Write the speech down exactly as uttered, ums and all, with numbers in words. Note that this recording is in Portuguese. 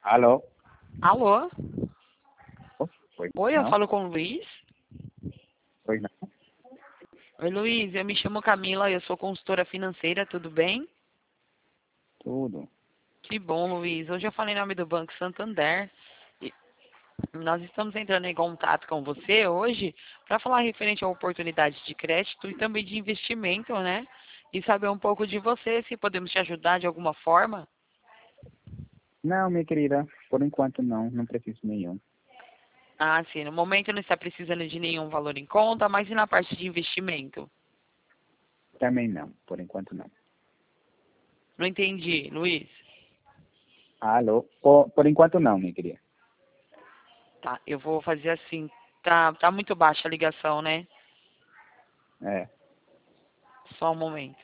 Alô? Alô? Oh, Oi, Oi, eu não? falo com o Luiz. Oi, não? Oi, Luiz, eu me chamo Camila, eu sou consultora financeira, tudo bem? Tudo. Que bom, Luiz. Hoje eu falei em nome do Banco Santander. E nós estamos entrando em contato com você hoje para falar referente a oportunidades de crédito e também de investimento, né? E saber um pouco de você, se podemos te ajudar de alguma forma. Não, minha querida, por enquanto não, não preciso nenhum. Ah, sim, no momento não está precisando de nenhum valor em conta, mas e na parte de investimento? Também não, por enquanto não. Não entendi, Luiz. Alô? Por, por enquanto não, minha querida. Tá, eu vou fazer assim. Tá, tá muito baixa a ligação, né? É. Só um momento.